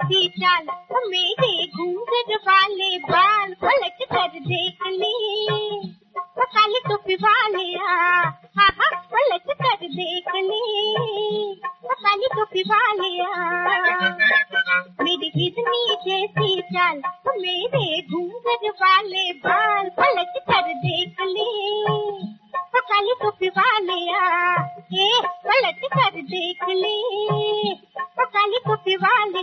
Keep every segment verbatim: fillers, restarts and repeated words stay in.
जैसी चाल, मेरे घूंघट वाले बाल पलट कर देख ले, वो काली टोपी वाले हाँ हाँ पलट कर देख ले, वो काली टोपी वाले मेरी हिरनी जैसी चाल, मेरे घूंघट वाले बाल पलट कर देख ले, वो काली टोपी वाले ए पलट कर देख ले, वो काली टोपी वाले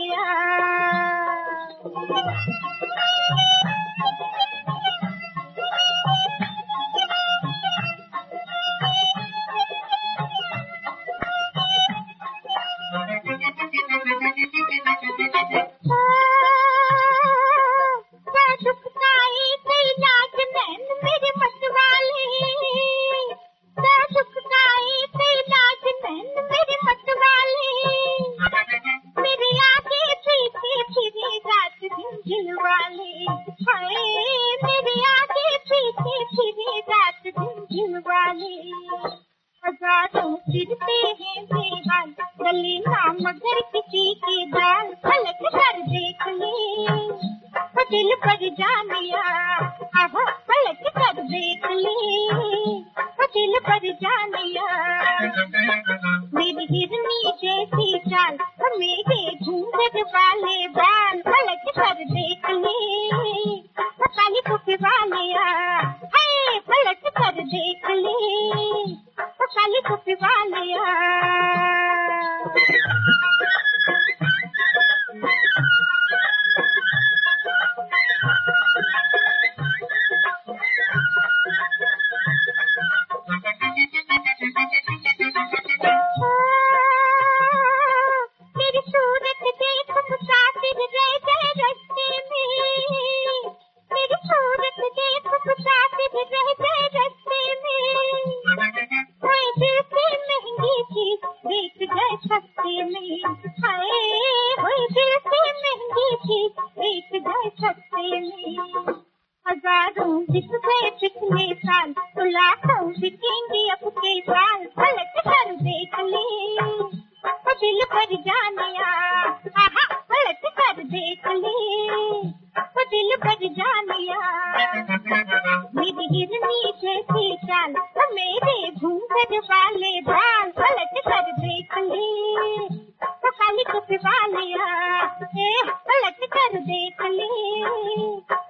हजारों फिरते हैं बेहाल, गले ना मगर किसी के दाल पलट कर देख ले, वो दिल पर जानिया आहा पलट कर देख ले, वो दिल पर जानिया मेरी हिरनी जैसी चाल, मेरे घूंघट वाले बाल पलट कर देख ले, वो काली टोपी वाले है पलट कर देख ले, वो काली टोपी वाले मेरी सूरत देख मुसाफिर रह गए रास्ते में, मेरी सूरत देख मुसाफिर रह गए रास्ते में, कोई दिल से महंगी चीज देख गए सस्ते में, हाय कोई दिल से महंगी चीज देख गए सस्ते में, हजारों बिक गए पिछले साल, तो लाखों बिकेंगे अब के साल पलट कर देख ले, वो दिल पर जानिया आहा पलट कर देख ले, वो दिल पर जानिया मेरी हिरनी जैसी चाल, मेरे घूंघट वाले बाल पलट कर देख ले, वो काली टोपी वाले ए पलट कर देख ले।